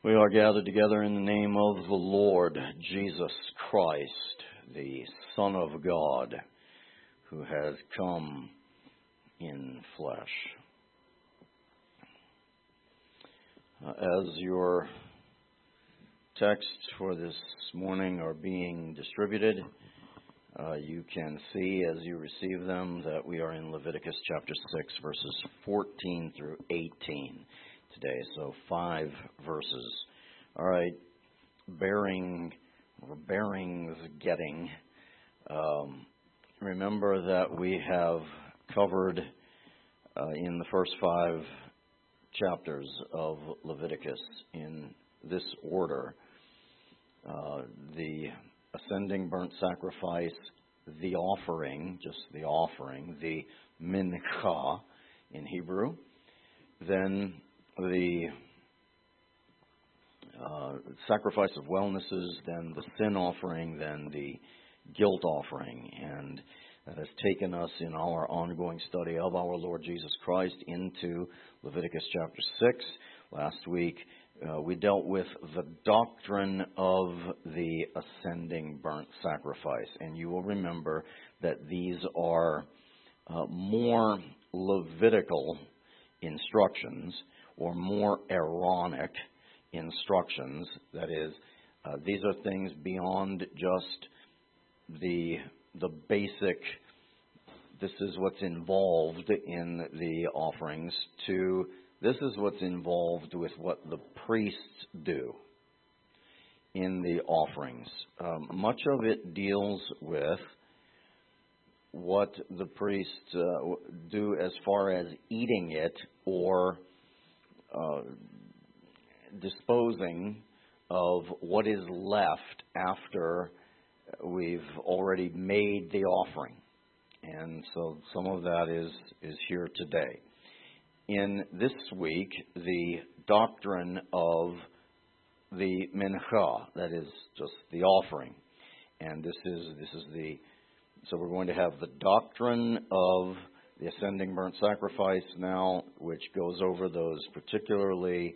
We are gathered together in the name of the Lord Jesus Christ, the Son of God, who has come in flesh. As your texts for this morning are being distributed, you can see as you receive them that we are in Leviticus chapter 6, verses 14 through 18 today. So 5 verses. All right, bearings getting. Remember that we have covered in the first 5 chapters of Leviticus in this order. The ascending burnt sacrifice, the offering, just the offering, the mincha in Hebrew, then the sacrifice of wellnesses, then the sin offering, then the guilt offering. And that has taken us in our ongoing study of our Lord Jesus Christ into Leviticus chapter 6. Last week, we dealt with the doctrine of the ascending burnt sacrifice. And you will remember that these are more Levitical instructions or more Aaronic instructions. That is, these are things beyond just the basic, this is what's involved in the offerings, to this is what's involved with what the priests do in the offerings. Much of it deals with what the priests do as far as eating it or disposing of what is left after we've already made the offering. And so some of that is here today. In this week, the doctrine of the mincha, that is just the offering. And this is so we're going to have the doctrine of the ascending burnt sacrifice now, which goes over those particularly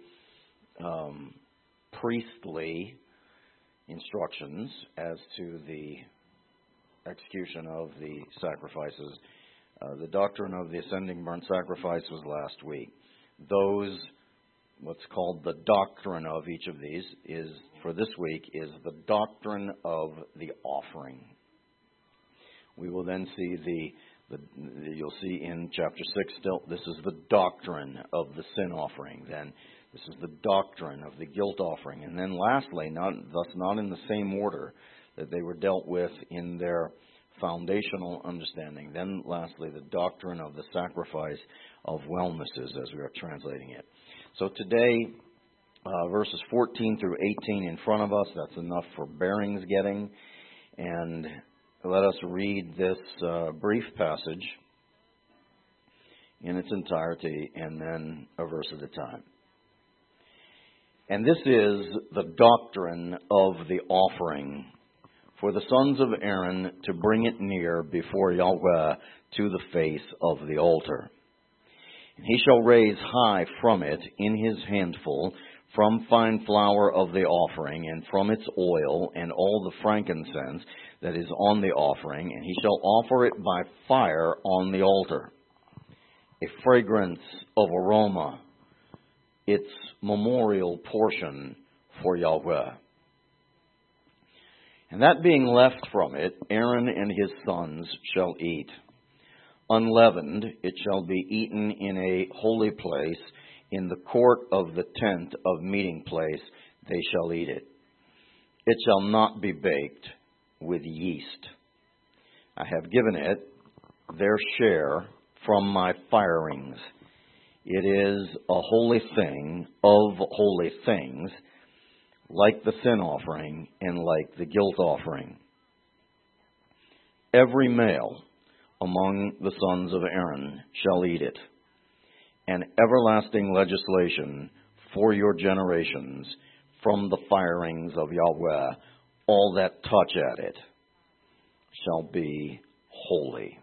priestly instructions as to the execution of the sacrifices. The doctrine of the ascending burnt sacrifice was last week. Those, what's called the doctrine of each of these, is for this week is the doctrine of the offering. We will then see you'll see in chapter 6 still, this is the doctrine of the sin offering. Then this is the doctrine of the guilt offering. And then lastly, not in the same order that they were dealt with in their foundational understanding. Then lastly, the doctrine of the sacrifice of wellnesses, as we are translating it. So today, verses 14 through 18 in front of us, that's enough for bearings getting. And let us read this brief passage in its entirety and then a verse at a time. And this is the doctrine of the offering for the sons of Aaron to bring it near before Yahweh to the face of the altar. And he shall raise high from it in his handful from fine flour of the offering and from its oil and all the frankincense that is on the offering, and he shall offer it by fire on the altar, a fragrance of aroma, its memorial portion for Yahweh. And that being left from it, Aaron and his sons shall eat. Unleavened it shall be eaten in a holy place, in the court of the tent of meeting place they shall eat it. It shall not be baked with yeast. I have given it their share from my firings. It is a holy thing of holy things, like the sin offering and like the guilt offering. Every male among the sons of Aaron shall eat it. An everlasting legislation for your generations from the firings of Yahweh, all that touch at it shall be holy.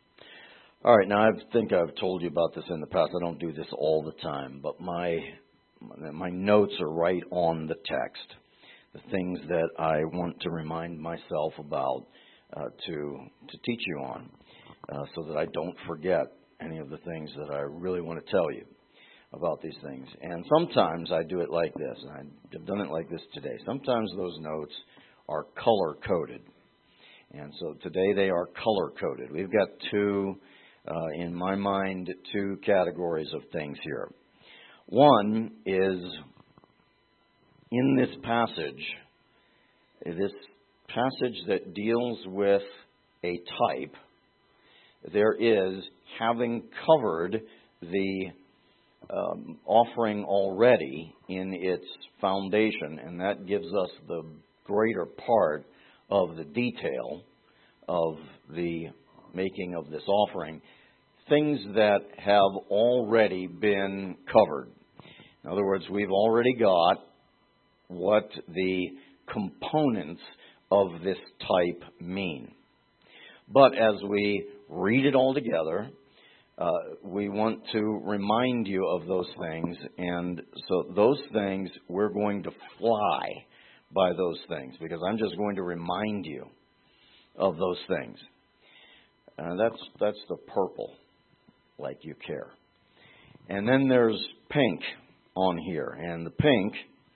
All right, now I think I've told you about this in the past. I don't do this all the time, but my my notes are right on the text. The things that I want to remind myself about to teach you on, so that I don't forget any of the things that I really want to tell you about these things. And sometimes I do it like this, and I've done it like this today. Sometimes those notes are color-coded. And so today they are color-coded. We've got in my mind, two categories of things here. One is in this passage that deals with a type, there is, having covered the offering already in its foundation, and that gives us the greater part of the detail of the making of this offering, things that have already been covered. In other words, we've already got what the components of this type mean. But as we read it all together, we want to remind you of those things, and so those things, we're going to fly by those things, because I'm just going to remind you of those things. That's the purple, like you care. And then there's pink on here, and the pink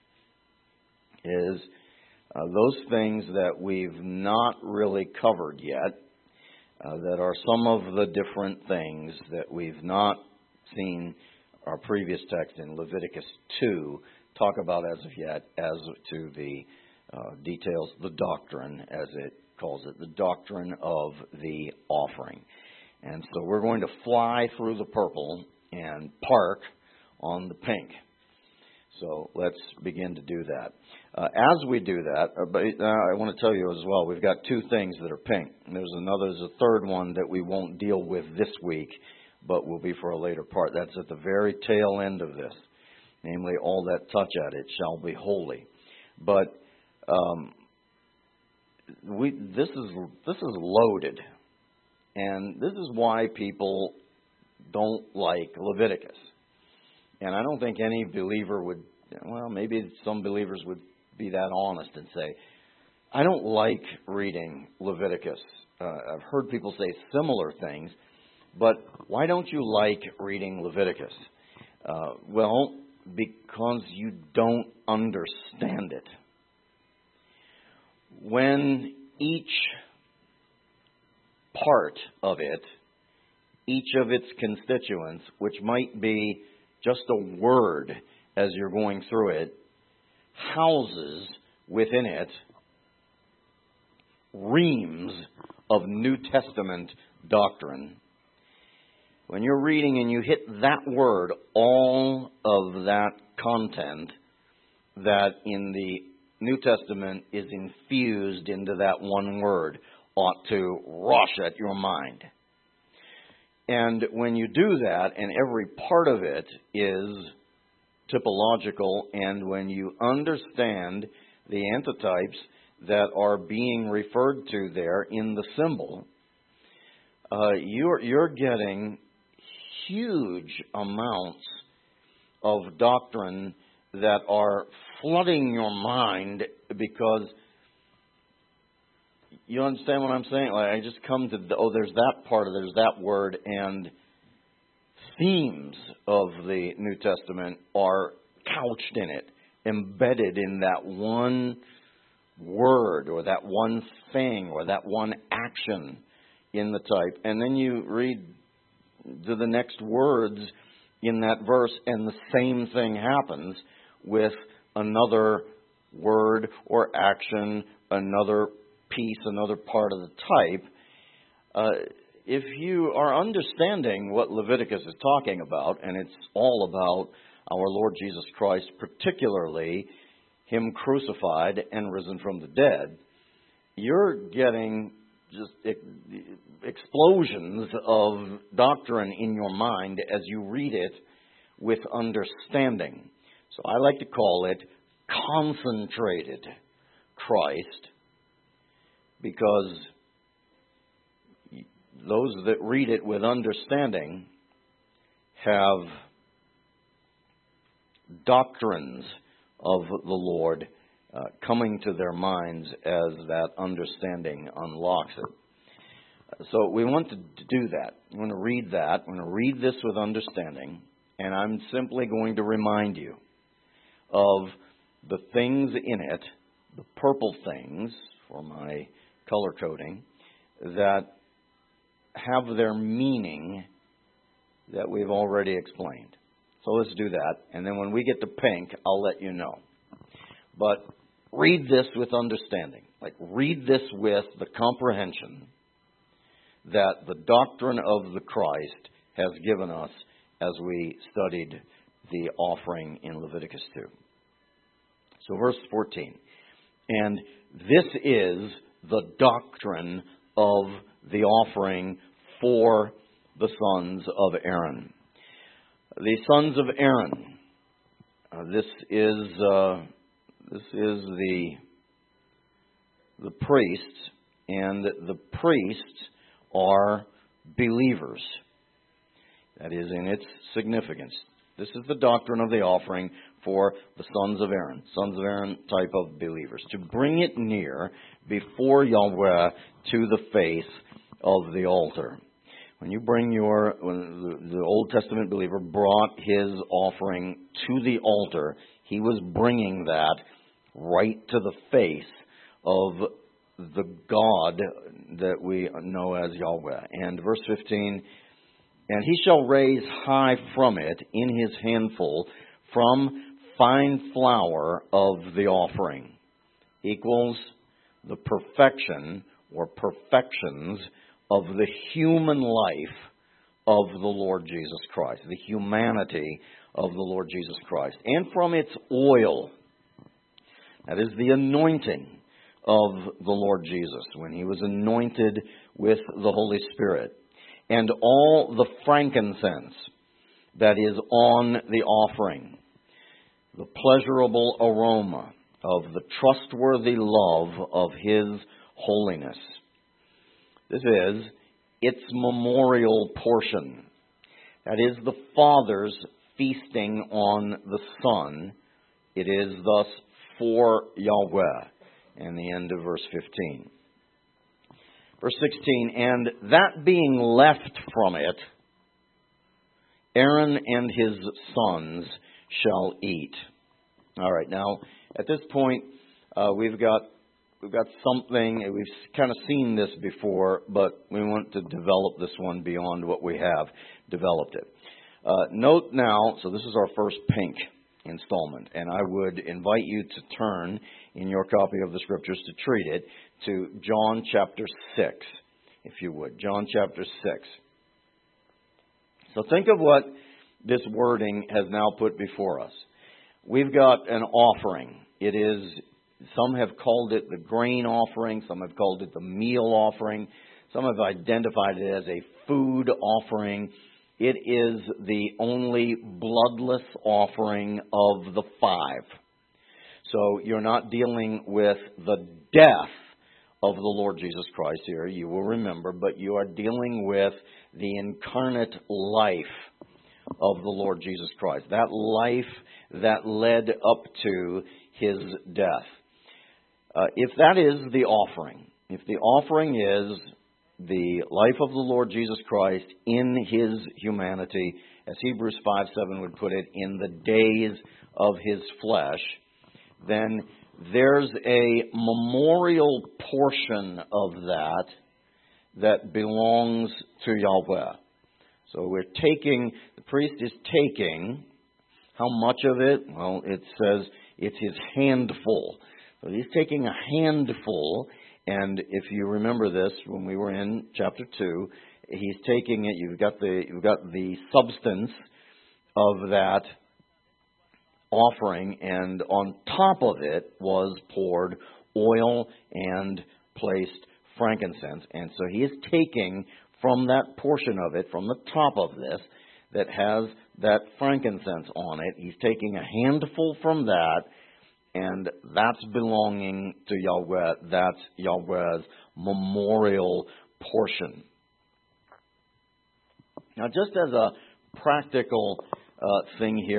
is those things that we've not really covered yet, that are some of the different things that we've not seen our previous text in Leviticus 2 talk about as of yet, as to the details, the doctrine, as it calls it, the doctrine of the offering. And so we're going to fly through the purple and park on the pink. So let's begin to do that. As we do that, I want to tell you as well, we've got two things that are pink. There's a third one that we won't deal with this week, but will be for a later part. That's at the very tail end of this. Namely, all that touch at it shall be holy. But this is loaded. And this is why people don't like Leviticus. And I don't think any believer would, well, maybe some believers would be that honest and say, I don't like reading Leviticus. I've heard people say similar things, but why don't you like reading Leviticus? Well, because you don't understand it. When each part of it, each of its constituents, which might be just a word as you're going through it, houses within it reams of New Testament doctrine. When you're reading and you hit that word, all of that content that in the New Testament is infused into that one word ought to rush at your mind. And when you do that, and every part of it is typological, and when you understand the antitypes that are being referred to there in the symbol, you're getting huge amounts of doctrine that are flooding your mind, because you understand what I'm saying? Like, I just come to, there's that part, there's that word, and themes of the New Testament are couched in it, embedded in that one word or that one thing or that one action in the type. And then you read to the next words in that verse, and the same thing happens with another word or action, another piece, another part of the type. If you are understanding what Leviticus is talking about, and it's all about our Lord Jesus Christ, particularly Him crucified and risen from the dead, you're getting just explosions of doctrine in your mind as you read it with understanding. So I like to call it concentrated Christ, because those that read it with understanding have doctrines of the Lord coming to their minds as that understanding unlocks it. So we want to do that. We want to read that. We want to read this with understanding. And I'm simply going to remind you of the things in it, the purple things for my color coding, that have their meaning that we've already explained. So let's do that. And then when we get to pink, I'll let you know. But read this with understanding. Like, read this with the comprehension that the doctrine of the Christ has given us as we studied the offering in Leviticus 2. So verse 14. And this is the doctrine of the offering for the sons of Aaron. The sons of Aaron. This is the priests, and the priests are believers. That is in its significance. This is the doctrine of the offering for the sons of Aaron. Sons of Aaron type of believers. To bring it near before Yahweh to the face of the altar. When the Old Testament believer brought his offering to the altar, he was bringing that right to the face of the God that we know as Yahweh. And verse 15, and he shall raise high from it in his handful from fine flour of the offering, equals the perfection or perfections of the human life of the Lord Jesus Christ, the humanity of the Lord Jesus Christ, and from its oil, that is the anointing of the Lord Jesus, when he was anointed with the Holy Spirit, and all the frankincense that is on the offering, the pleasurable aroma of the trustworthy love of his holiness. This is its memorial portion. That is the Father's feasting on the Son. It is thus for Yahweh. And the end of verse 15. Verse 16, and that being left from it, Aaron and his sons shall eat. All right, now at this point, we've got something. We've kind of seen this before, but we want to develop this one beyond what we have developed it. Note now, so this is our first pink installment, and I would invite you to turn in your copy of the Scriptures to treat it to John chapter 6, if you would. John chapter 6. So think of what this wording has now put before us. We've got an offering. It is, some have called it the grain offering, some have called it the meal offering, some have identified it as a food offering. It is the only bloodless offering of the five. So you're not dealing with the death of the Lord Jesus Christ here, you will remember, but you are dealing with the incarnate life of the Lord Jesus Christ. That life that led up to his death. If that is the offering, if the offering is the life of the Lord Jesus Christ in his humanity, as Hebrews 5:7 would put it, in the days of his flesh, then there's a memorial portion of that belongs to Yahweh. So the priest is taking, how much of it? Well, it says it's his handful. So he's taking a handful. And if you remember this, when we were in chapter 2, he's taking it, you've got the substance of that offering, and on top of it was poured oil and placed frankincense. And so he is taking from that portion of it, from the top of this, that has that frankincense on it, he's taking a handful from that, and that's belonging to Yahweh. That's Yahweh's memorial portion. Now, just as a practical thing here,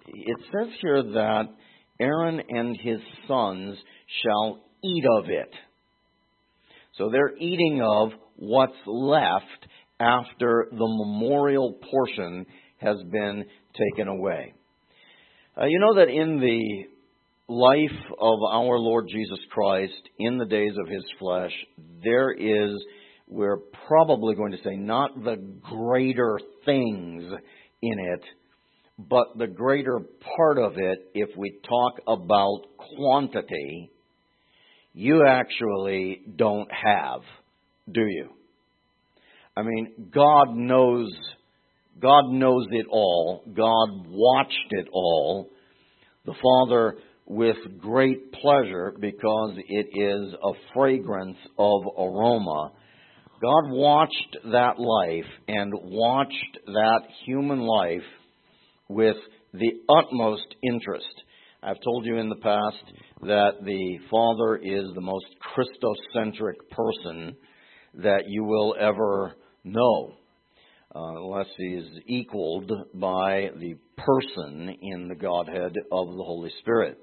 it says here that Aaron and his sons shall eat of it. So they're eating of what's left after the memorial portion has been taken away. You know that in the life of our Lord Jesus Christ, in the days of His flesh, there is, we're probably going to say, not the greater things in it, but the greater part of it, if we talk about quantity, you actually don't have, do you? I mean, God knows it all. God watched it all. The Father, with great pleasure, because it is a fragrance of aroma, God watched that life and watched that human life with the utmost interest. I've told you in the past that the Father is the most Christocentric person that you will ever know, unless he is equaled by the person in the Godhead of the Holy Spirit.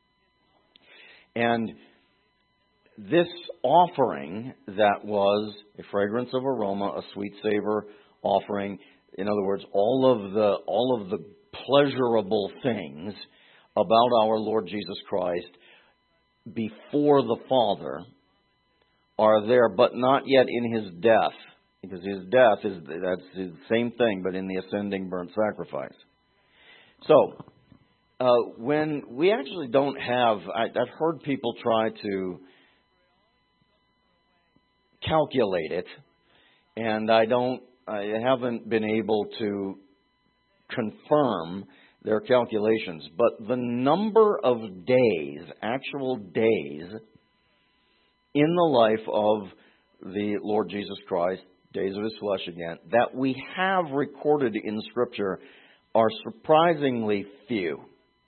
And this offering that was a fragrance of aroma, a sweet savor offering, in other words, all of the pleasurable things about our Lord Jesus Christ before the Father are there, but not yet in His death. Because His death that's the same thing, but in the ascending burnt sacrifice. So, when we actually don't have, I've heard people try to calculate it, and I haven't been able to confirm their calculations. But the number of days, actual days, in the life of the Lord Jesus Christ, days of His flesh again, that we have recorded in Scripture are surprisingly few.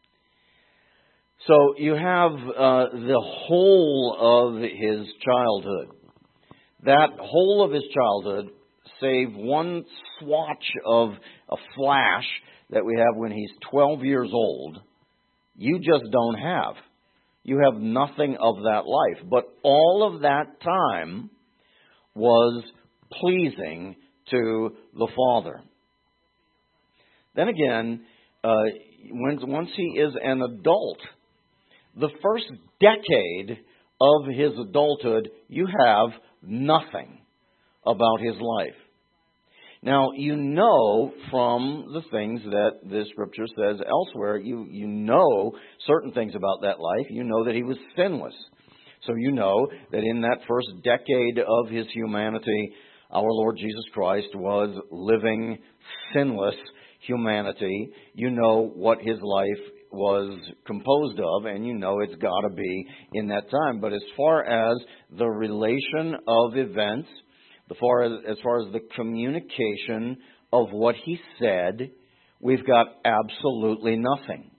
So you have the whole of His childhood. That whole of His childhood, save one swatch of a flash that we have when He's 12 years old, you just don't have. You have nothing of that life. But all of that time was pleasing to the Father. Then again, once He is an adult, the first decade of His adulthood, you have nothing about His life. Now, you know from the things that the Scripture says elsewhere, you know certain things about that life. You know that He was sinless. So you know that in that first decade of His humanity, our Lord Jesus Christ was living sinless humanity. You know what His life was composed of, and you know it's got to be in that time. But as far as the relation of events, as far as the communication of what He said, we've got absolutely nothing.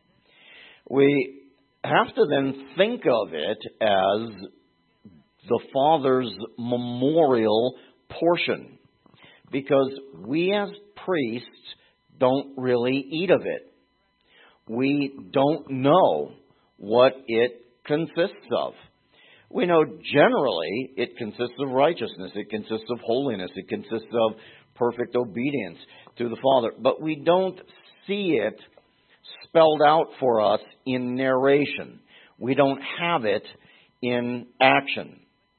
We have to then think of it as the Father's memorial portion, because we as priests don't really eat of it. We don't know what it consists of. We know generally it consists of righteousness, it consists of holiness, it consists of perfect obedience to the Father. But we don't see it spelled out for us in narration. We don't have it in action.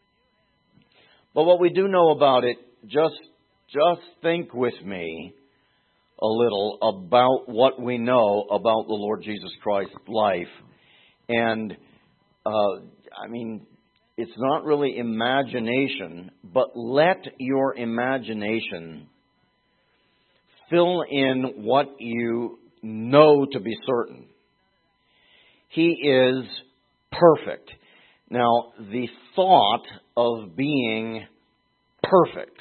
But what we do know about it, just think with me a little about what we know about the Lord Jesus Christ's life. And, it's not really imagination, but let your imagination fill in what you know to be certain. He is perfect. Now, the thought of being perfect,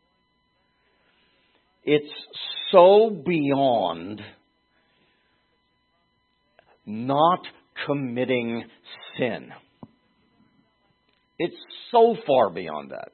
it's so beyond not committing sin. It's so far beyond that.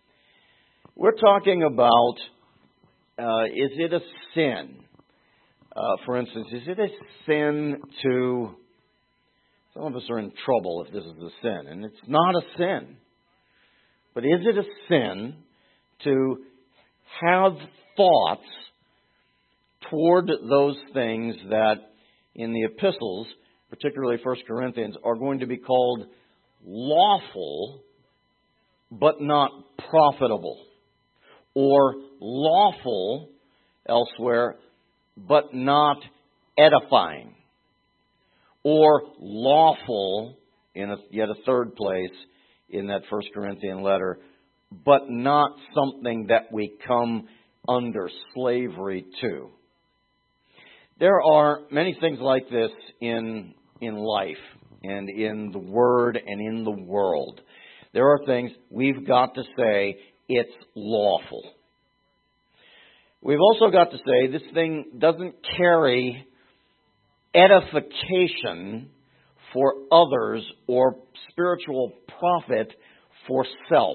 We're talking about, is it a sin For instance, is it a sin to... Some of us are in trouble if this is a sin, and it's not a sin. But is it a sin to have thoughts toward those things that in the epistles, particularly 1 Corinthians, are going to be called lawful but not profitable, or lawful elsewhere but not edifying, or lawful in yet a third place in that 1 Corinthian letter, but not something that we come under slavery to. There are many things like this in life and in the Word and in the world. There are things we've got to say it's lawful. We've also got to say this thing doesn't carry edification for others or spiritual profit for self.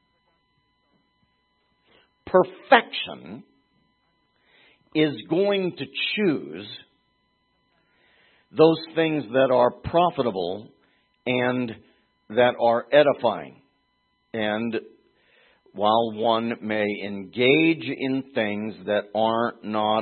Perfection is going to choose those things that are profitable and that are edifying. And while one may engage in things that are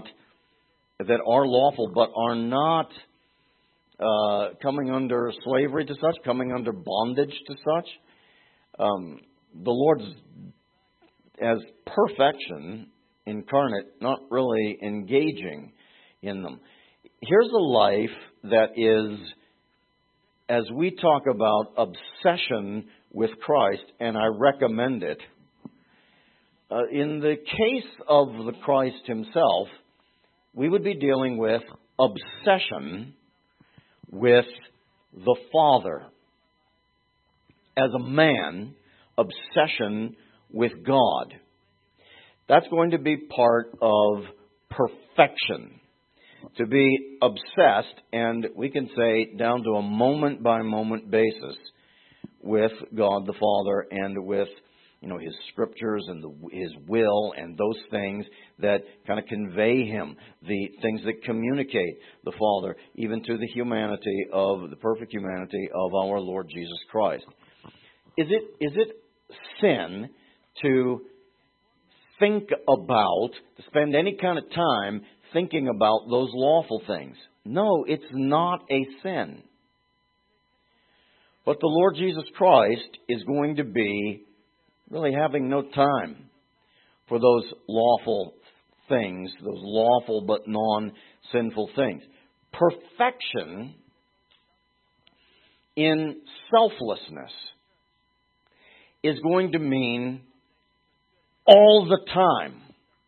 lawful but are not coming under slavery to such, coming under bondage to such, the Lord's as perfection incarnate, not really engaging in them. Here's a life that is, as we talk about obsession with Christ, and I recommend it, in the case of the Christ himself, we would be dealing with obsession with the Father. As a man, obsession with God. That's going to be part of perfection. To be obsessed, and we can say down to a moment-by-moment basis, with God the Father and with His Scriptures and His will and those things that kind of convey Him, the things that communicate the Father, even to the humanity of the perfect humanity of our Lord Jesus Christ. Is it sin to think about, to spend any kind of time thinking about those lawful things? No, it's not a sin. But the Lord Jesus Christ is going to be really having no time for those lawful things, those lawful but non-sinful things. Perfection in selflessness is going to mean all the time.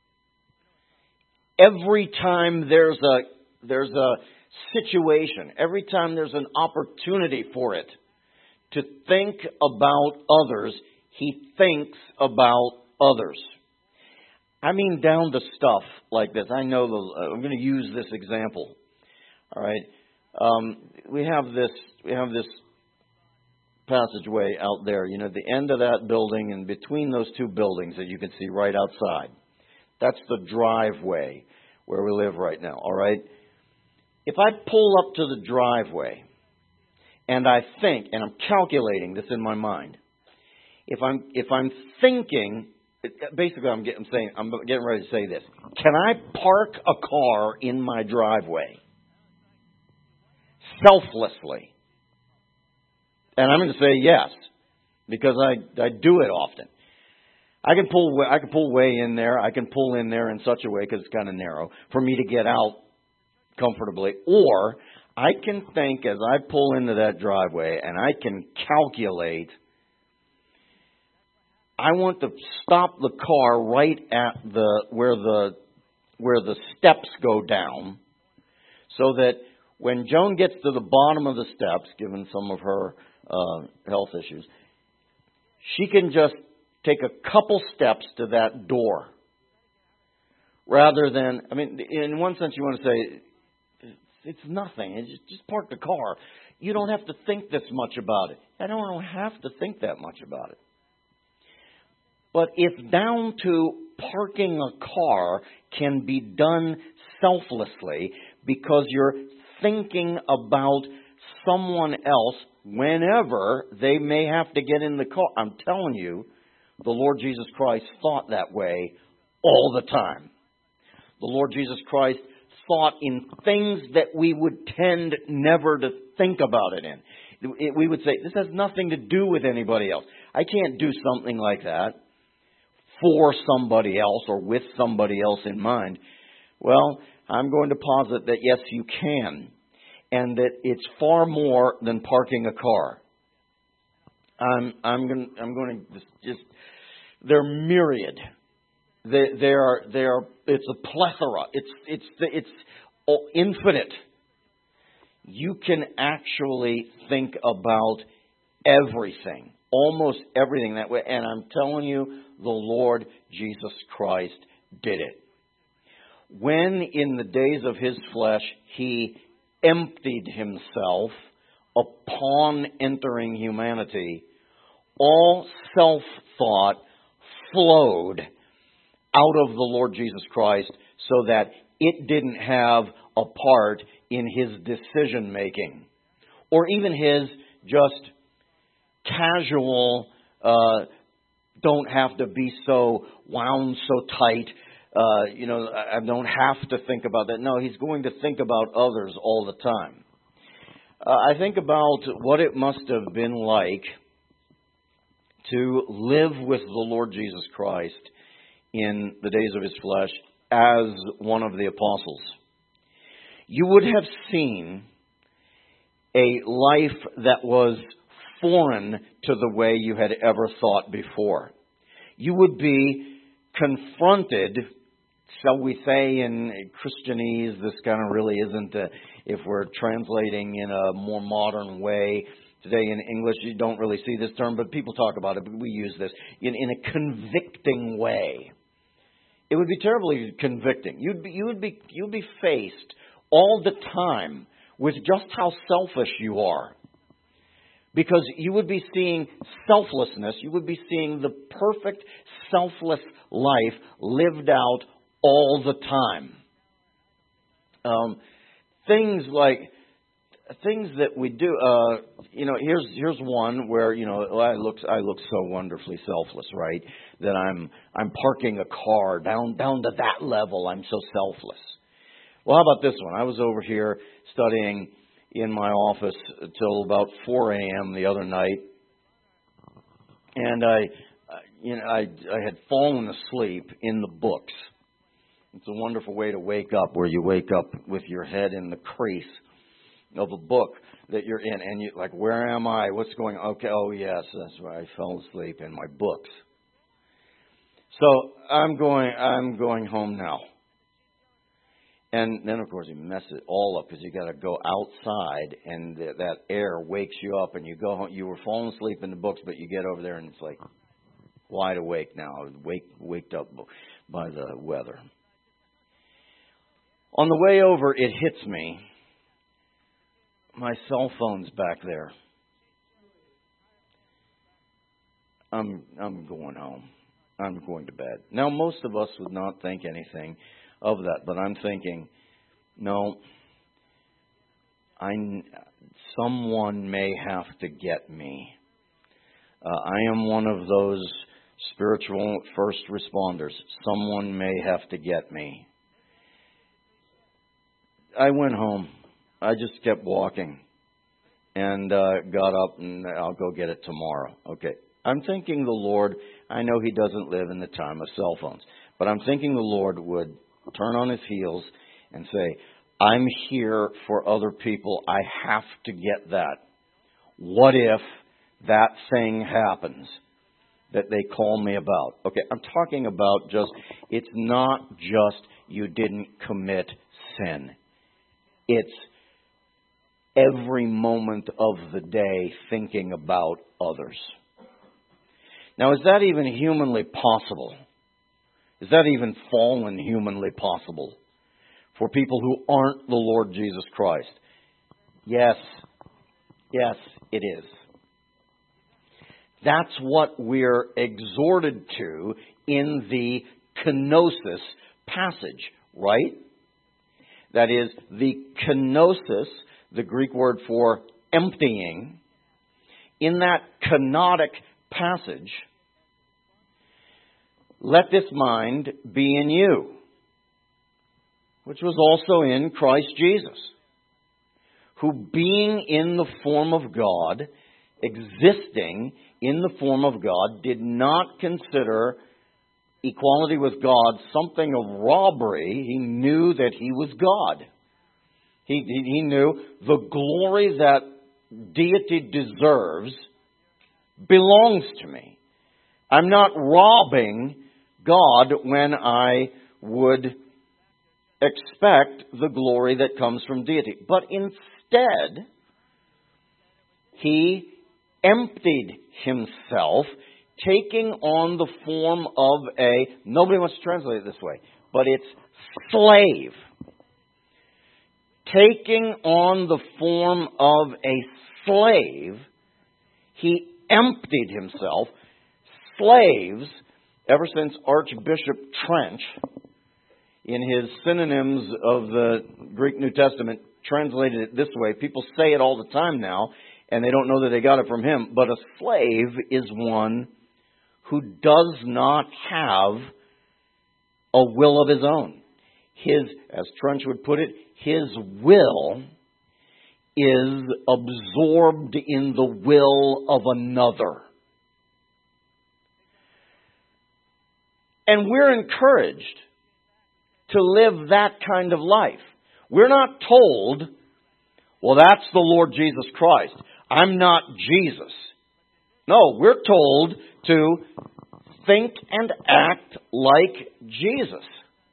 Every time there's a situation, every time there's an opportunity for it to think about others, he thinks about others. I mean down to stuff like this. I know I'm going to use this example. All right, we have this passageway out there. The end of that building, and between those two buildings that you can see right outside. That's the driveway where we live right now. All right. If I pull up to the driveway, and I think, and I'm calculating this in my mind. If I'm thinking, basically I'm getting ready to say this. Can I park a car in my driveway selflessly? And I'm going to say yes, because I do it often. I can pull way in there. I can pull in there in such a way, because it's kind of narrow, for me to get out comfortably. Or I can think as I pull into that driveway, and I can calculate, I want to stop the car right at where the steps go down, so that when Joan gets to the bottom of the steps, given some of her health issues, she can just take a couple steps to that door. Rather than, in one sense you want to say, it's nothing. It's just park the car. You don't have to think this much about it. I don't have to think that much about it. But if down to parking a car can be done selflessly because you're thinking about someone else whenever they may have to get in the car. I'm telling you, the Lord Jesus Christ thought that way all the time. The Lord Jesus Christ thought in things that we would tend never to think about it in. We would say, this has nothing to do with anybody else. I can't do something like that for somebody else or with somebody else in mind. Well, I'm going to posit that yes, you can. And that it's far more than parking a car. I'm going to just they're myriad. They are. It's a plethora. It's infinite. You can actually think about everything, almost everything that way. And I'm telling you, the Lord Jesus Christ did it. When in the days of His flesh, He emptied Himself upon entering humanity, all self-thought flowed out of the Lord Jesus Christ so that it didn't have a part in His decision-making or even His just casual, don't have to be so wound so tight, I don't have to think about that. No, He's going to think about others all the time. I think about what it must have been like to live with the Lord Jesus Christ in the days of His flesh as one of the apostles. You would have seen a life that was foreign to the way you had ever thought before. You would be confronted, shall we say in Christianese, this kind of really isn't, if we're translating in a more modern way. Today in English, you don't really see this term, but people talk about it, but we use this in a convicting way. It would be terribly convicting. You would be faced all the time with just how selfish you are. Because you would be seeing selflessness, you would be seeing the perfect selfless life lived out all the time. Things that we do, here's one where, I look so wonderfully selfless, right? That I'm parking a car down to that level. I'm so selfless. Well, how about this one? I was over here studying in my office till about 4 a.m. the other night, and I had fallen asleep in the books. It's a wonderful way to wake up, where you wake up with your head in the crease of a book that you're in, and you're like, where am I? What's going on? Okay, oh yes, that's where I fell asleep, in my books. So I'm going home now. And then, of course, you mess it all up because you got to go outside, and that air wakes you up, and you go home. You were falling asleep in the books, but you get over there, and it's like wide awake now, waked up by the weather. On the way over, it hits me. My cell phone's back there. I'm going home. I'm going to bed. Now, most of us would not think anything of that, but I'm thinking, no, someone may have to get me. I am one of those spiritual first responders. Someone may have to get me. I went home. I just kept walking and got up, and I'll go get it tomorrow. Okay. I'm thinking the Lord, I know He doesn't live in the time of cell phones, but I'm thinking the Lord would turn on His heels and say, I'm here for other people. I have to get that. What if that thing happens that they call me about? Okay, I'm talking about it's not just you didn't commit sin. It's every moment of the day thinking about others. Now, is that even humanly possible? Is that even fallen humanly possible for people who aren't the Lord Jesus Christ? Yes. Yes, it is. That's what we're exhorted to in the kenosis passage, right? that is the kenosis, the Greek word for emptying, in that kenotic passage, let this mind be in you, which was also in Christ Jesus, who being in the form of God, existing in the form of God, did not consider equality with God something of robbery. He knew that He was God. He knew the glory that deity deserves belongs to me. I'm not robbing God when I would expect the glory that comes from deity. But instead, He emptied Himself, taking on the form of a, nobody wants to translate it this way, but it's slave. Taking on the form of a slave, He emptied Himself. Slaves, ever since Archbishop Trench, in his synonyms of the Greek New Testament, translated it this way. People say it all the time now, and they don't know that they got it from him. But a slave is one who does not have a will of his own. His, as Trench would put it, his will is absorbed in the will of another. And we're encouraged to live that kind of life. We're not told, well, that's the Lord Jesus Christ. I'm not Jesus. No, we're told to think and act like Jesus.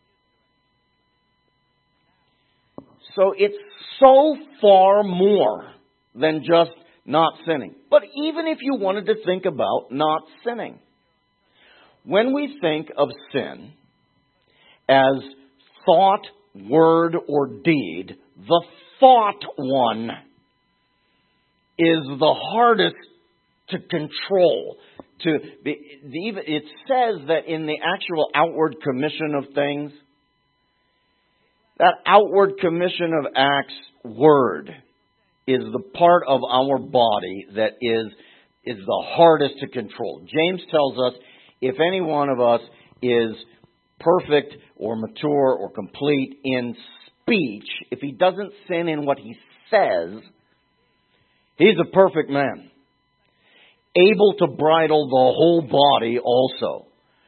So it's so far more than just not sinning. But even if you wanted to think about not sinning, when we think of sin as thought, word, or deed, the thought one is the hardest to control. It says that in the actual outward commission of things, that outward commission of acts, word, is the part of our body that is the hardest to control. James tells us if any one of us is perfect or mature or complete in speech, if he doesn't sin in what he says, he's a perfect man, able to bridle the whole body also.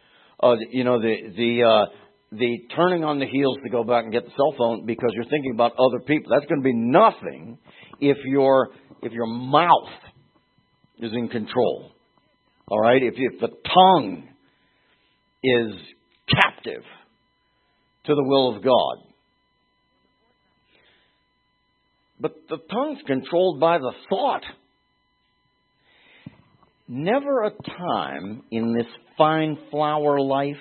The turning on the heels to go back and get the cell phone because you're thinking about other people, that's going to be nothing if your mouth is in control. All right? If the tongue is captive to the will of God. But the tongue's controlled by the thought. Never a time in this fine flower life,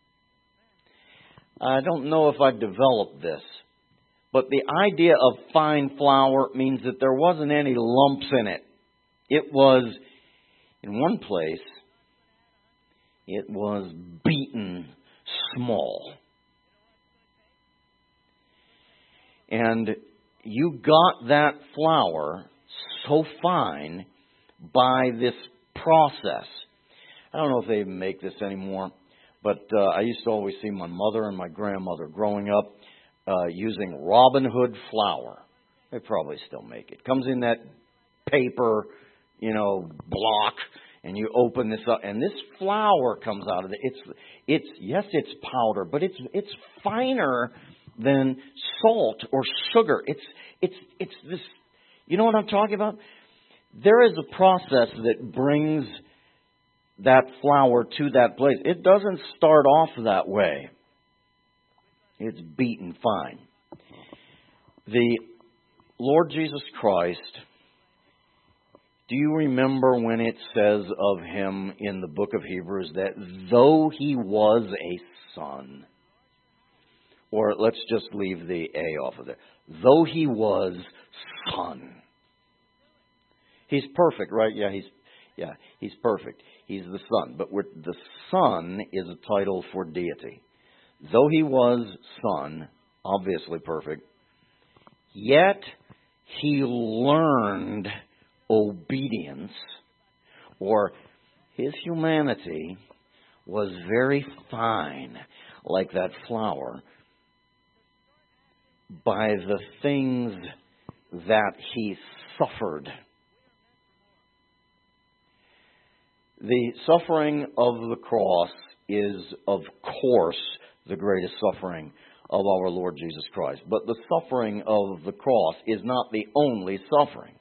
I don't know if I've developed this, but the idea of fine flour means that there wasn't any lumps in it. It was, in one place, it was beaten small. And you got that flour so fine by this process. I don't know if they even make this anymore, but I used to always see my mother and my grandmother growing up using Robin Hood flour. They probably still make it. Comes in that paper, block, and you open this up, and this flour comes out of it. It's powder, but it's finer than salt or sugar. It's this. You know what I'm talking about? There is a process that brings that flour to that place. It doesn't start off that way. It's beaten fine. The Lord Jesus Christ, do you remember when it says of Him in the book of Hebrews that though He was a son, or let's just leave the A off of there, though He was Son. He's perfect, right? Yeah, He's perfect. He's the Son. But the Son is a title for deity. Though He was Son, obviously perfect, Yet he learned obedience, or his humanity was very fine, like that flower, by the things that he suffered. The suffering of the cross is, of course, the greatest suffering of our Lord Jesus Christ. But the suffering of the cross is not the only suffering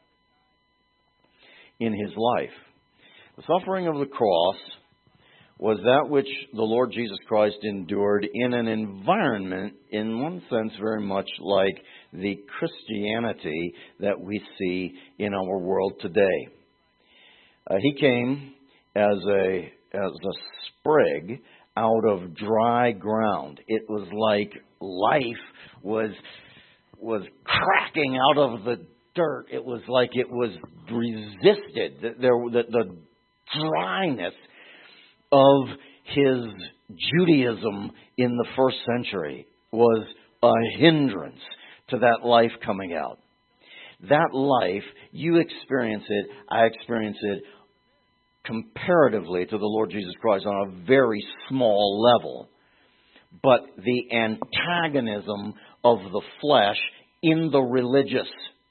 in his life. The suffering of the cross was that which the Lord Jesus Christ endured in an environment, in one sense, very much like the Christianity that we see in our world today. He came as a sprig out of dry ground. It was like life was cracking out of the dirt. It was like it was resisted. The dryness of his Judaism in the first century was a hindrance to that life coming out. That life, you experience it, I experience it comparatively to the Lord Jesus Christ on a very small level. But the antagonism of the flesh in the religious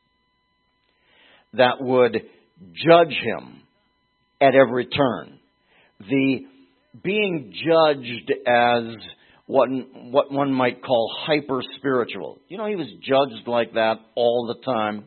that would judge him at every turn. The being judged as what one might call hyper-spiritual. You know, he was judged like that all the time.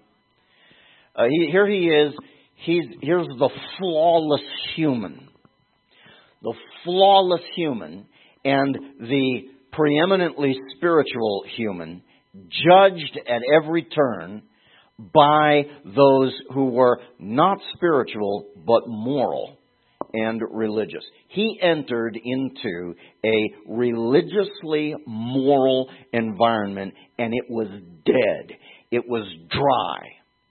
Here he is. Here's the flawless human. The flawless human and the preeminently spiritual human, judged at every turn by those who were not spiritual but moral and religious. He entered into a religiously moral environment, and it was dead. It was dry.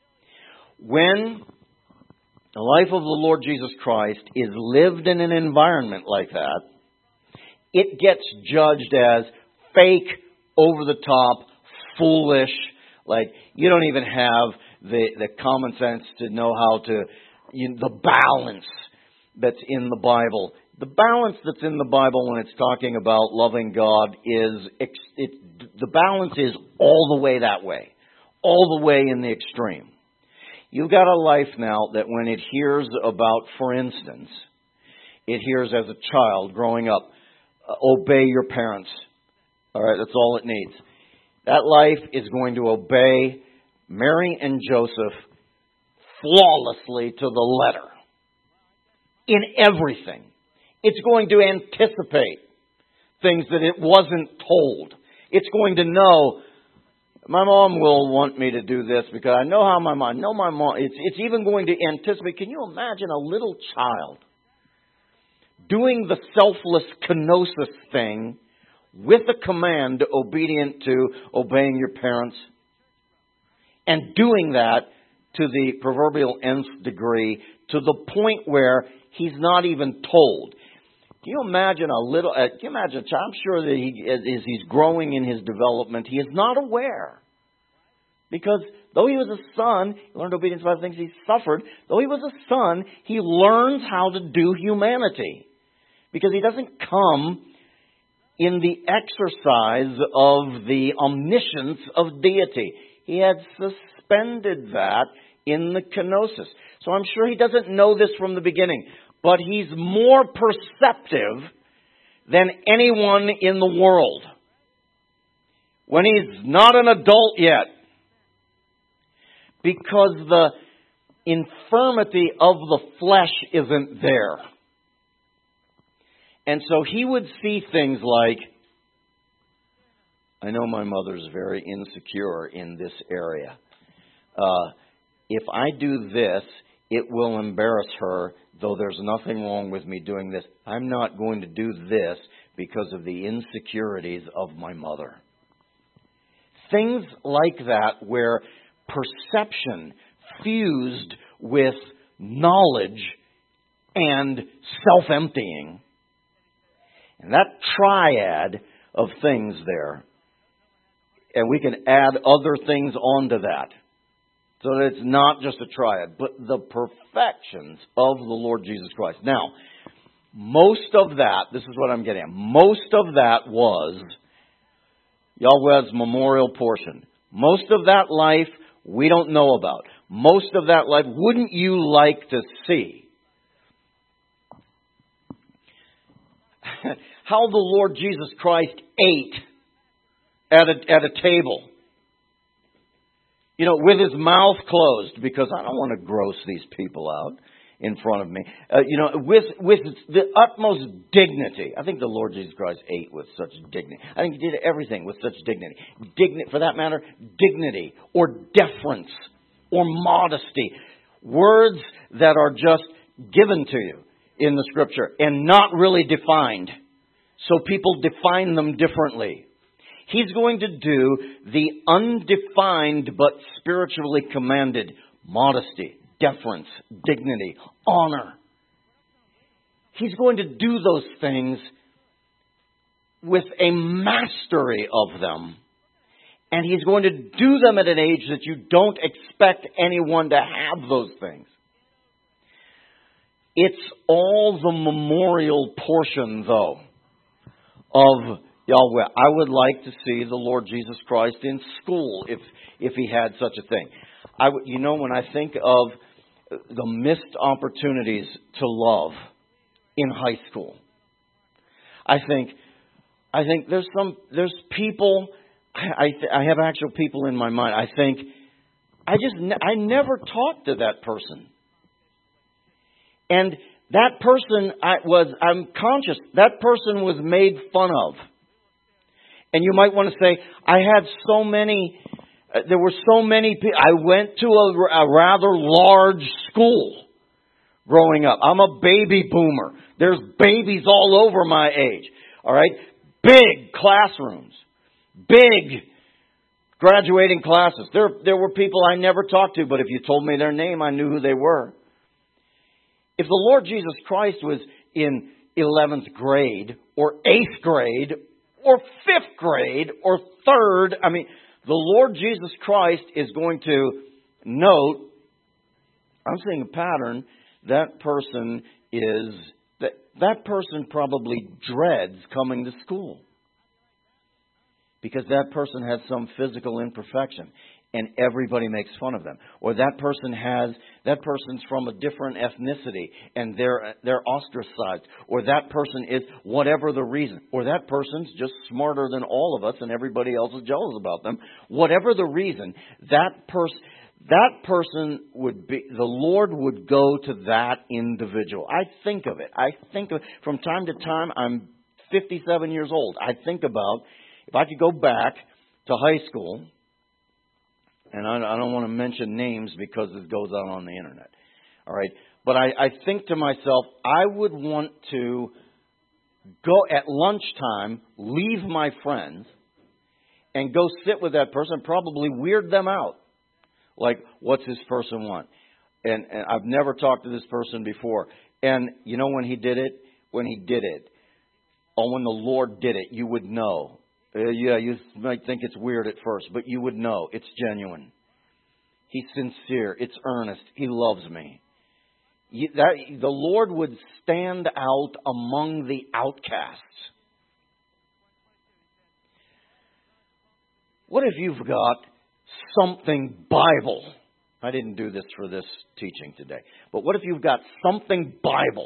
When the life of the Lord Jesus Christ is lived in an environment like that, it gets judged as fake, over the top, foolish. Like, you don't even have the common sense to know how to, the balance that's in the Bible. The balance that's in the Bible when it's talking about loving God the balance is all the way that way. All the way in the extreme. You've got a life now that when it hears about, for instance, it hears as a child growing up, obey your parents. All right, that's all it needs. That life is going to obey Mary and Joseph flawlessly to the letter. In everything. It's going to anticipate things that it wasn't told. It's going to know, my mom will want me to do this because I know how my mom, it's even going to anticipate. Can you imagine a little child doing the selfless kenosis thing with a command obedient to obeying your parents, and doing that to the proverbial nth degree, to the point where he's not even told? Can you imagine can you imagine a child? I'm sure that as he's growing in his development, he is not aware. Because though he was a son, he learned obedience by the things he suffered. Though he was a son, he learns how to do humanity. Because he doesn't come in the exercise of the omniscience of deity. He had suspended that in the kenosis. So I'm sure he doesn't know this from the beginning. But he's more perceptive than anyone in the world. When he's not an adult yet. Because the infirmity of the flesh isn't there. And so he would see things like, I know my mother's very insecure in this area. If I do this, it will embarrass her, though there's nothing wrong with me doing this. I'm not going to do this because of the insecurities of my mother. Things like that where perception fused with knowledge and self-emptying. And that triad of things there And we can add other things onto that. So that it's not just a triad, but the perfections of the Lord Jesus Christ. Now, most of that, this is what I'm getting at, most of that was Yahweh's memorial portion. Most of that life we don't know about. Most of that life, wouldn't you like to see how the Lord Jesus Christ ate at a table? You know, with his mouth closed, because I don't want to gross these people out in front of me. With the utmost dignity. I think the Lord Jesus Christ ate with such dignity. I think he did everything with such dignity. For that matter, dignity or deference or modesty. Words that are just given to you in the Scripture and not really defined. So people define them differently. He's going to do the undefined but spiritually commanded modesty, deference, dignity, honor. He's going to do those things with a mastery of them. And he's going to do them at an age that you don't expect anyone to have those things. It's all the memorial portion, though, of Yahweh. I would like to see the Lord Jesus Christ in school if he had such a thing. When I think of the missed opportunities to love in high school, I think there's people. I have actual people in my mind. I think I never talked to that person, and that person I'm conscious that person was made fun of. And you might want to say, there were so many people. I went to a rather large school growing up. I'm a baby boomer. There's babies all over my age. All right? Big classrooms. Big graduating classes. There were people I never talked to, but if you told me their name, I knew who they were. If the Lord Jesus Christ was in 11th grade or 8th grade or 5th grade or 3rd, the Lord Jesus Christ is going to note, I'm seeing a pattern, that person probably dreads coming to school. Because that person has some physical imperfection and everybody makes fun of them. Or that person's from a different ethnicity and they're ostracized. Or that person is whatever the reason. Or that person's just smarter than all of us and everybody else is jealous about them. Whatever the reason, that person would be, the Lord would go to that individual. I think of it. From time to time, I'm 57 years old. I think about, if I could go back to high school, and I don't want to mention names because it goes out on the internet. All right. But I think to myself, I would want to go at lunchtime, leave my friends, and go sit with that person, probably weird them out. Like, what's this person want? And I've never talked to this person before. And you know when he did it? When the Lord did it, you would know. You might think it's weird at first, but you would know it's genuine. He's sincere. It's earnest. He loves me. The Lord would stand out among the outcasts. What if you've got something Bible? I didn't do this for this teaching today. But what if you've got something Bible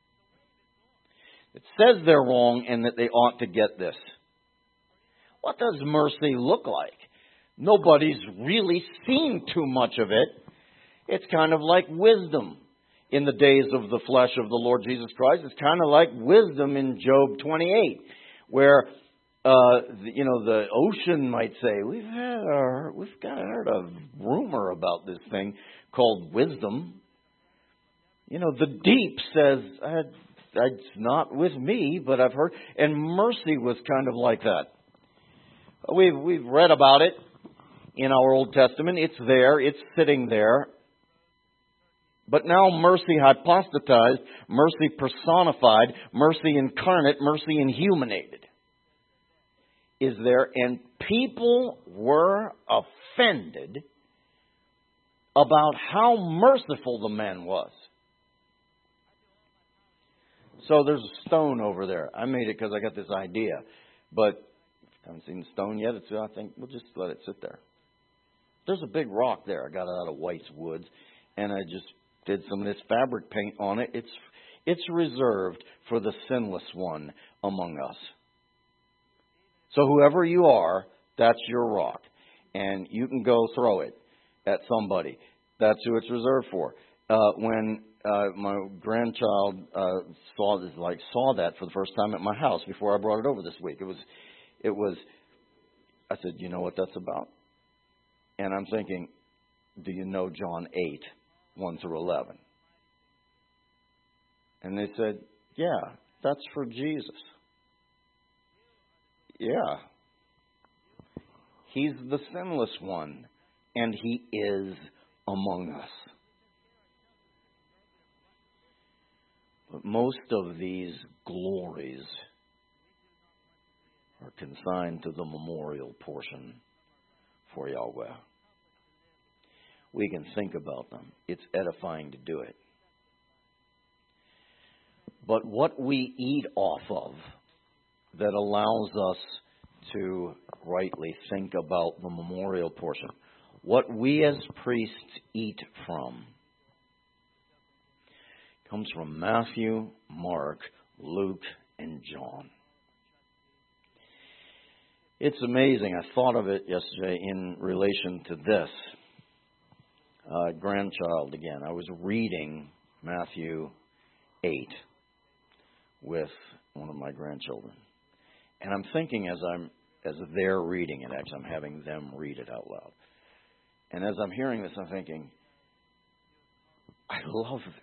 that says they're wrong and that they ought to get this? What does mercy look like? Nobody's really seen too much of it. It's kind of like wisdom in the days of the flesh of the Lord Jesus Christ. It's kind of like wisdom in Job 28, where the ocean might say, we've heard a rumor about this thing called wisdom. The deep says, it's not with me, but I've heard. And mercy was kind of like that. We've read about it in our Old Testament. It's there. It's sitting there. But now mercy hypostatized, mercy personified, mercy incarnate, mercy inhumated is there, and people were offended about how merciful the man was. So there's a stone over there. I made it because I got this idea. But I haven't seen the stone yet. I think we'll just let it sit there. There's a big rock there. I got it out of White's Woods. And I just did some of this fabric paint on it. It's reserved for the sinless one among us. So whoever you are, that's your rock. And you can go throw it at somebody. That's who it's reserved for. When my grandchild saw that for the first time at my house before I brought it over this week, it was. I said, "You know what that's about?" And I'm thinking, "Do you know John 8:1-11?" And they said, "Yeah, that's for Jesus." Yeah. He's the sinless one, and He is among us. But most of these glories are consigned to the memorial portion for Yahweh. We can think about them. It's edifying to do it. But what we eat off of that allows us to rightly think about the memorial portion, what we as priests eat from, comes from Matthew, Mark, Luke, and John. It's amazing. I thought of it yesterday in relation to this. Grandchild again. I was reading Matthew 8 with one of my grandchildren. And I'm thinking as they're reading it, actually I'm having them read it out loud. And as I'm hearing this, I'm thinking, I love this.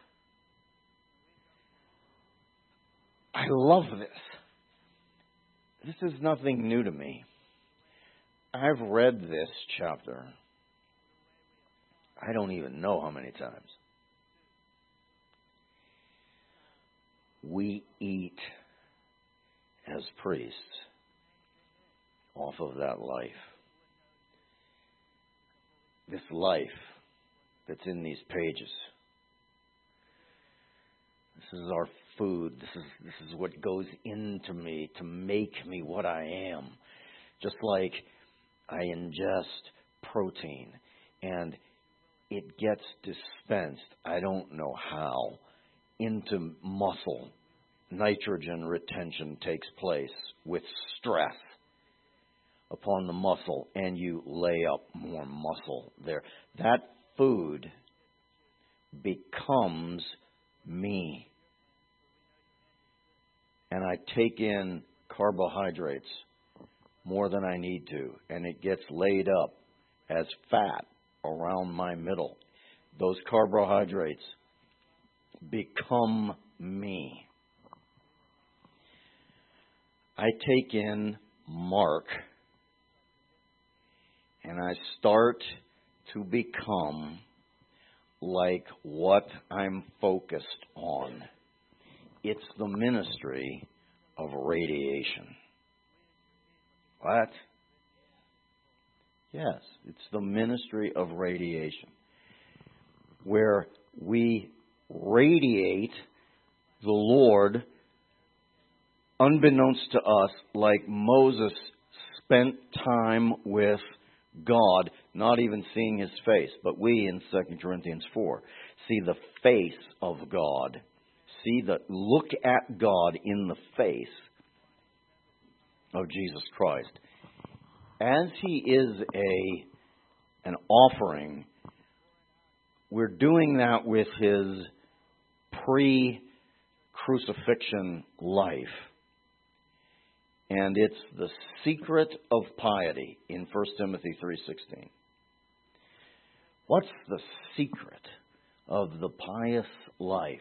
I love this. This is nothing new to me. I've read this chapter, I don't even know how many times. We eat as priests off of that life. This life that's in these pages. This is our food. This is what goes into me to make me what I am. Just like I ingest protein and it gets dispensed, I don't know how, into muscle. Nitrogen retention takes place with stress upon the muscle, and you lay up more muscle there. That food becomes me. And I take in carbohydrates more than I need to, and it gets laid up as fat around my middle. Those carbohydrates become me. I take in Mark, and I start to become like what I'm focused on. It's the ministry of radiation. What? Yes, it's the ministry of radiation, where we radiate the Lord unbeknownst to us, like Moses spent time with God, not even seeing His face. But we, in 2 Corinthians 4, see the face of God. Look at God in the face of Jesus Christ. As He is an offering, we're doing that with His pre-crucifixion life. And it's the secret of piety in 1 Timothy 3:16. What's the secret of the pious life?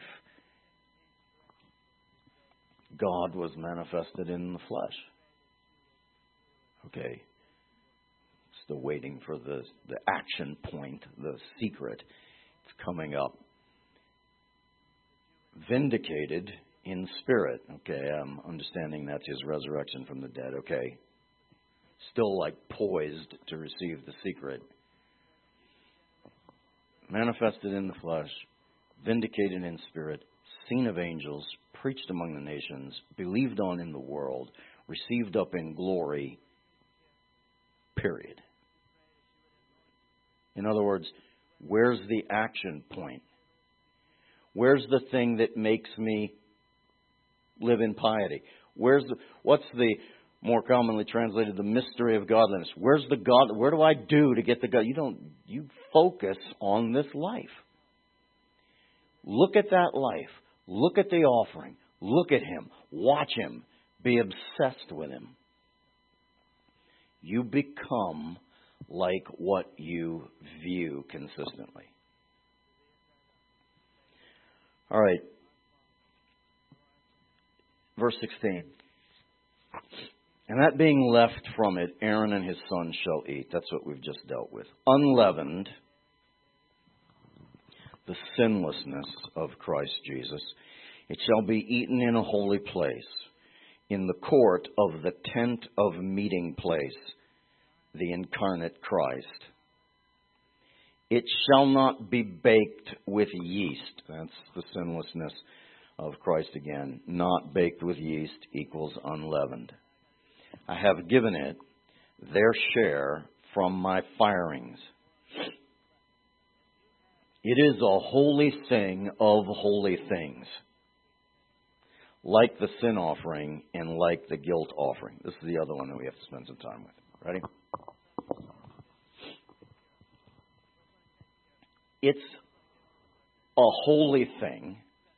God was manifested in the flesh. Okay. Still waiting for the action point, the secret. It's coming up. Vindicated in spirit. Okay, I'm understanding that's His resurrection from the dead. Okay, still like poised to receive the secret. Manifested in the flesh, vindicated in spirit, seen of angels, preached among the nations, believed on in the world, received up in glory, period. In other words, where's the action point? Where's the thing that makes me live in piety? What's the more commonly translated, the mystery of godliness? Where's the God? Where do I do to get the God? You focus on this life. Look at that life. Look at the offering. Look at Him. Watch Him. Be obsessed with Him. You become like what you view consistently. All right. Verse 16. And that being left from it, Aaron and his sons shall eat. That's what we've just dealt with. Unleavened, the sinlessness of Christ Jesus. It shall be eaten in a holy place, in the court of the tent of meeting place, the incarnate Christ. It shall not be baked with yeast. That's the sinlessness of Christ again. Not baked with yeast equals unleavened. I have given it their share from my firings. It is a holy thing of holy things, like the sin offering and like the guilt offering. This is the other one that we have to spend some time with. Ready? It's a holy thing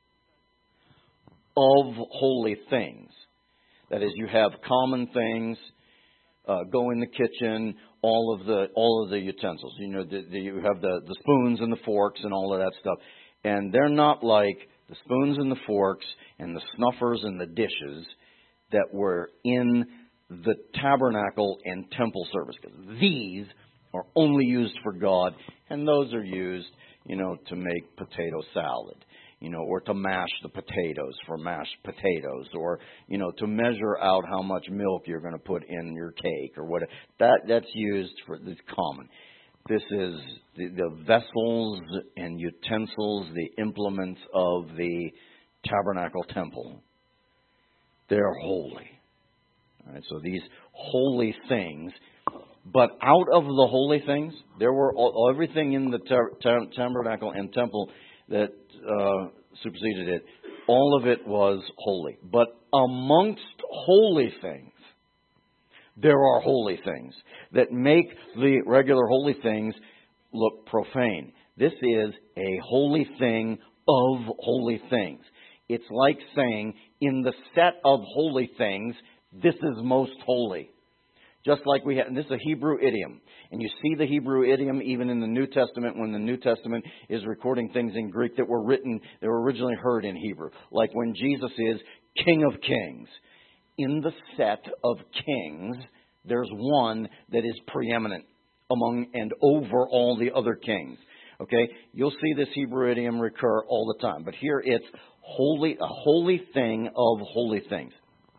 of holy things. That is, you have common things, go in the kitchen, all of the utensils. You know, you have the spoons and the forks and all of that stuff. And they're not like the spoons and the forks and the snuffers and the dishes that were in the tabernacle and temple service. Because these are only used for God, and those are used, to make potato salad. Or to mash the potatoes for mashed potatoes, or, to measure out how much milk you're going to put in your cake, or whatever. That's used for, it's common. This is the vessels and utensils, the implements of the tabernacle temple. They're holy. All right, so these holy things, but out of the holy things, there were everything in the tabernacle and temple that superseded it. All of it was holy. But amongst holy things, there are holy things that make the regular holy things look profane. This is a holy thing of holy things. It's like saying, in the set of holy things, this is most holy. Just like we have, and this is a Hebrew idiom. And you see the Hebrew idiom even in the New Testament when the New Testament is recording things in Greek that were written, that were originally heard in Hebrew. Like when Jesus is King of Kings. In the set of kings, there's one that is preeminent among and over all the other kings. Okay? You'll see this Hebrew idiom recur all the time. But here it's holy, a holy thing of holy things.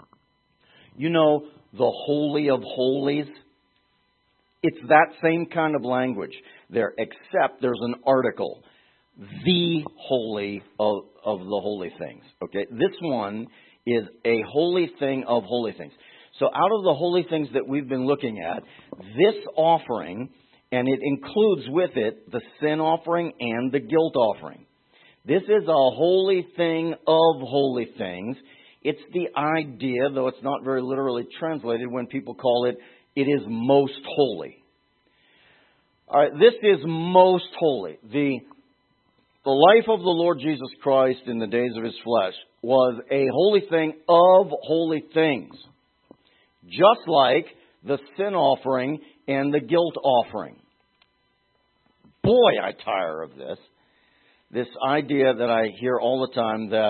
The Holy of Holies. It's that same kind of language there, except there's an article. The holy of the holy things. Okay, this one is a holy thing of holy things. So out of the holy things that we've been looking at, this offering, and it includes with it the sin offering and the guilt offering. This is a holy thing of holy things. It's the idea, though it's not very literally translated, when people call it, it is most holy. All right, this is most holy. The life of the Lord Jesus Christ in the days of His flesh was a holy thing of holy things. Just like the sin offering and the guilt offering. Boy, I tire of this. This idea that I hear all the time that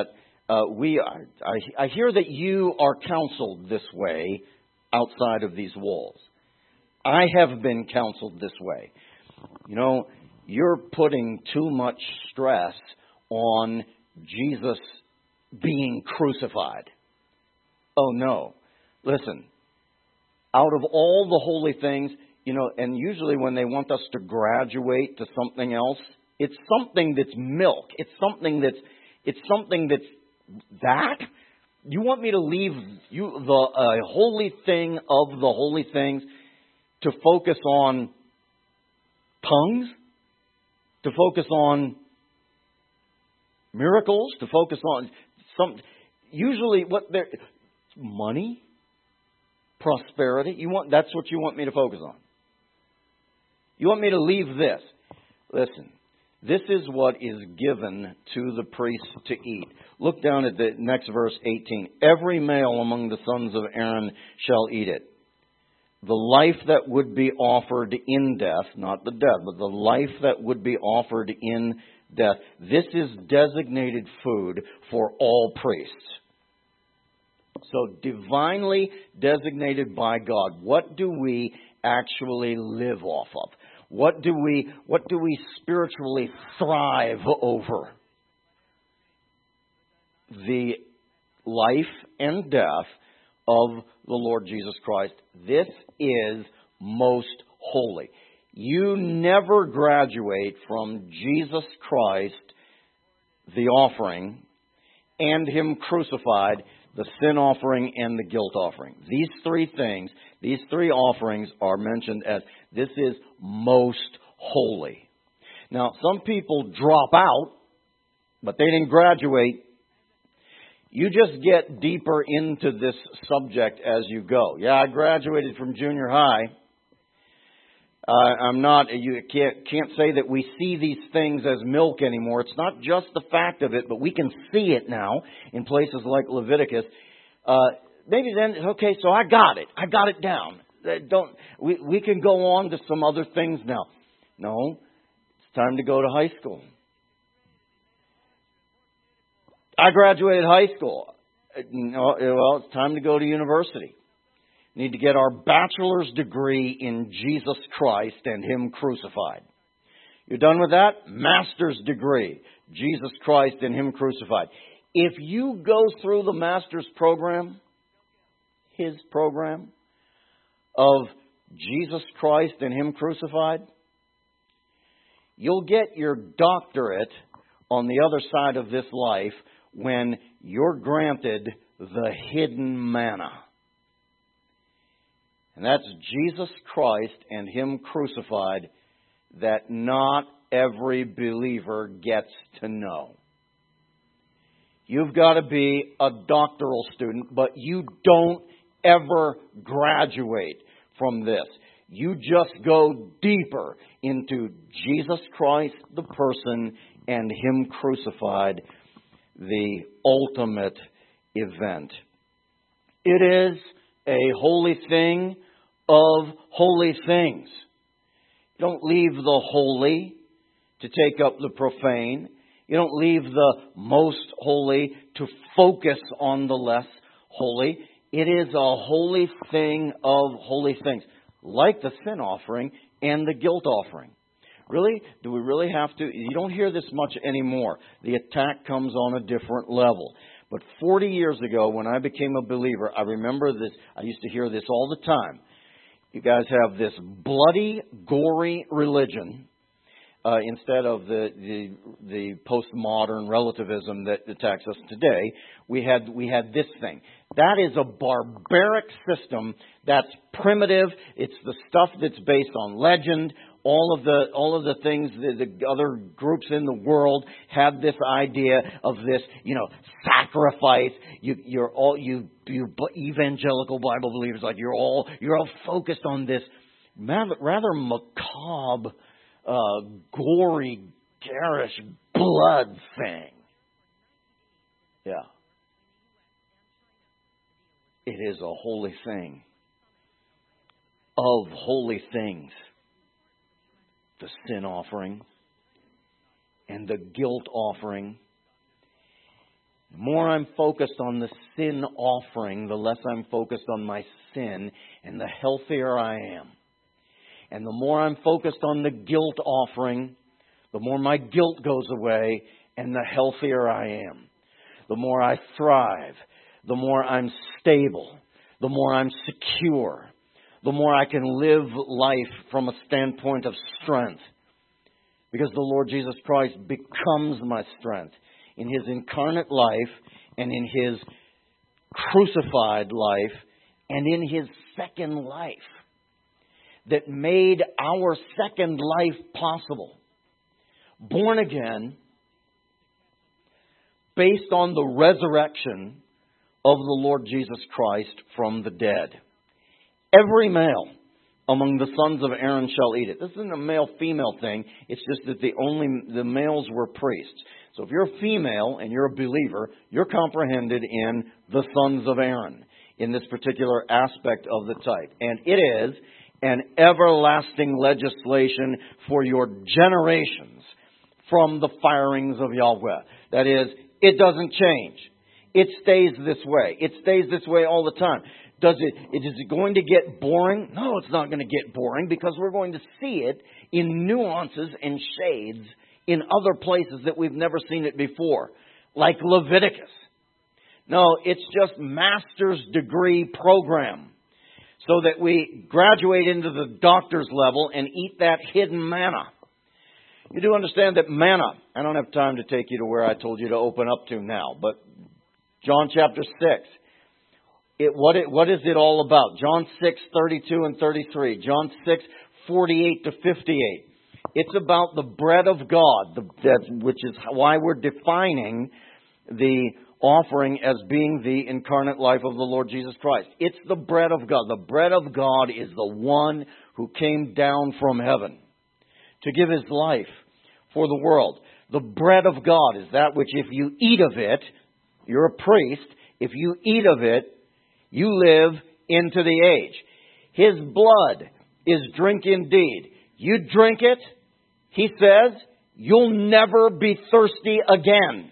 I hear that you are counseled this way outside of these walls. I have been counseled this way. You're putting too much stress on Jesus being crucified. Oh, no. Listen, out of all the holy things, and usually when they want us to graduate to something else, it's something that's milk. It's something that's that. You want me to leave the holy thing of the holy things to focus on tongues, to focus on miracles, to focus on usually money, prosperity. That's what you want me to focus on. You want me to leave this. Listen, this is what is given to the priests to eat. Look down at the next verse 18. Every male among the sons of Aaron shall eat it. The life that would be offered in death, not the death, but the life that would be offered in death. This is designated food for all priests. So divinely designated by God. What do we actually live off of? What do we spiritually thrive over? The life and death of the Lord Jesus Christ. This is most holy. You never graduate from Jesus Christ, the offering, and Him crucified, the sin offering and the guilt offering. These three things, these three offerings are mentioned as this is most holy. Now, some people drop out, but they didn't graduate. You just get deeper into this subject as you go. Yeah, I graduated from junior high. You can't say that we see these things as milk anymore. It's not just the fact of it, but we can see it now in places like Leviticus. Maybe then, okay, so I got it. I got it down. We can go on to some other things now. No, it's time to go to high school. I graduated high school. Well, it's time to go to university. Need to get our bachelor's degree in Jesus Christ and Him crucified. You're done with that? Master's degree, Jesus Christ and Him crucified. If you go through the master's program, His program of Jesus Christ and Him crucified, you'll get your doctorate on the other side of this life when you're granted the hidden manna. And that's Jesus Christ and Him crucified that not every believer gets to know. You've got to be a doctoral student, but you don't ever graduate from this. You just go deeper into Jesus Christ, the person, and Him crucified, the ultimate event. It is a holy thing of holy things. You don't leave the holy to take up the profane. You don't leave the most holy to focus on the less holy. It is a holy thing of holy things, like the sin offering and the guilt offering. Really? Do we really have to? You don't hear this much anymore. The attack comes on a different level. But 40 years ago, when I became a believer, I remember this. I used to hear this all the time. You guys have this bloody, gory religion instead of the postmodern relativism that attacks us today. We had this thing. That is a barbaric system. That's primitive. It's the stuff that's based on legend. All of the things the other groups in the world have this idea of this, sacrifice. You're all evangelical Bible believers, like you're all focused on this rather macabre, gory, garish blood thing. Yeah, it is a holy thing of holy things. The sin offering and the guilt offering. The more I'm focused on the sin offering, the less I'm focused on my sin, and the healthier I am. And the more I'm focused on the guilt offering, the more my guilt goes away, and the healthier I am. The more I thrive, the more I'm stable, the more I'm secure, the more I can live life from a standpoint of strength. Because the Lord Jesus Christ becomes my strength in His incarnate life and in His crucified life and in His second life that made our second life possible. Born again, based on the resurrection of the Lord Jesus Christ from the dead. Every male among the sons of Aaron shall eat it. This isn't a male-female thing. It's just that the males were priests. So if you're a female and you're a believer, you're comprehended in the sons of Aaron in this particular aspect of the type. And it is an everlasting legislation for your generations from the firings of Yahweh. That is, it doesn't change. It stays this way. It stays this way all the time. Is it going to get boring? No, it's not going to get boring because we're going to see it in nuances and shades in other places that we've never seen it before, like Leviticus. No, it's just master's degree program so that we graduate into the doctor's level and eat that hidden manna. You do understand that manna, I don't have time to take you to where I told you to open up to now, but John chapter 6. What is it all about? John 6:32 and 33. John 6:48 to 58. It's about the bread of God, which is why we're defining the offering as being the incarnate life of the Lord Jesus Christ. It's the bread of God. The bread of God is the one who came down from heaven to give His life for the world. The bread of God is that which if you eat of it, you're a priest, if you eat of it, you live into the age. His blood is drink indeed. You drink it, He says, you'll never be thirsty again.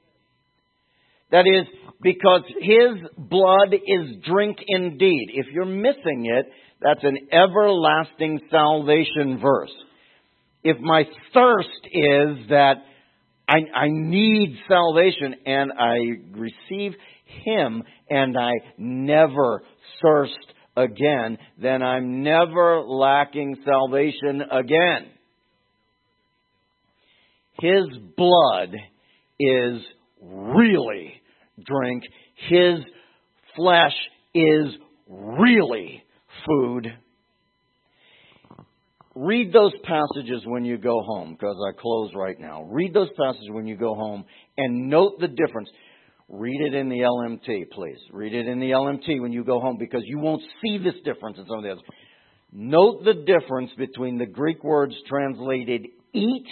That is, because His blood is drink indeed. If you're missing it, that's an everlasting salvation verse. If my thirst is that I need salvation and I receive Him and I never thirst again, then I'm never lacking salvation again. His blood is really drink. His flesh is really food. Read those passages when you go home, because I close right now. Read those passages when you go home and note the difference. Read it in the LMT, please. Read it in the LMT when you go home, because you won't see this difference in some of the others. Note the difference between the Greek words translated eat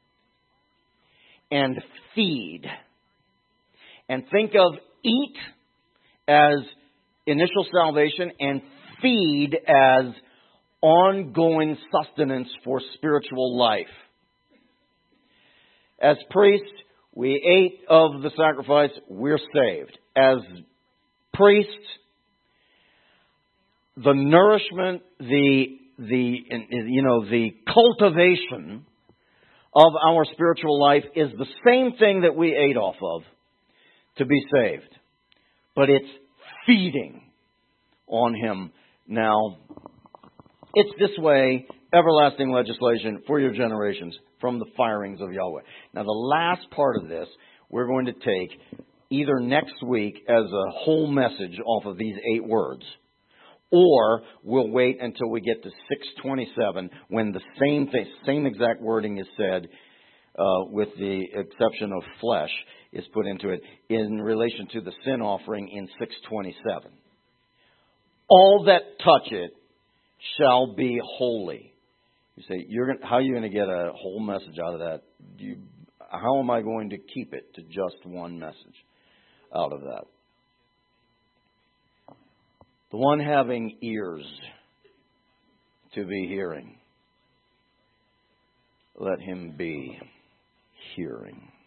and feed. And think of eat as initial salvation and feed as ongoing sustenance for spiritual life. As priests, we ate of the sacrifice, we're saved. As priests, the nourishment, the cultivation of our spiritual life is the same thing that we ate off of to be saved. But it's feeding on Him now. It's this way, everlasting legislation for your generations from the firings of Yahweh. Now, the last part of this, we're going to take either next week as a whole message off of these 8 words, or we'll wait until we get to 627 when the same thing, same exact wording is said, with the exception of flesh, is put into it in relation to the sin offering in 627. All that touch it shall be holy. You say, how are you going to get a whole message out of that? How am I going to keep it to just one message out of that? The one having ears to be hearing, let him be hearing.